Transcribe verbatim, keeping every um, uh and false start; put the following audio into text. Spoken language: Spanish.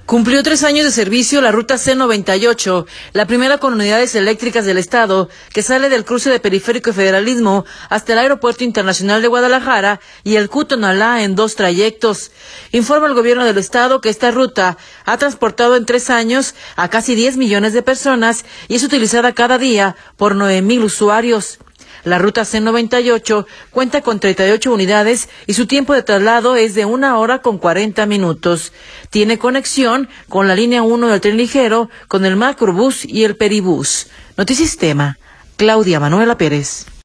Cumplió tres años de servicio la ruta C noventa y ocho, la primera con unidades eléctricas del Estado, que sale del cruce de Periférico y Federalismo hasta el Aeropuerto Internacional de Guadalajara y el Cutonalá en dos trayectos. Informa el gobierno del Estado que esta ruta ha transportado en tres años a casi diez millones de personas y es utilizada cada día por nueve mil usuarios. La ruta C noventa y ocho cuenta con treinta y ocho unidades y su tiempo de traslado es de una hora con cuarenta minutos. Tiene conexión con la línea uno del tren ligero, con el macrobús y el peribús. Notisistema, Claudia Manuela Pérez.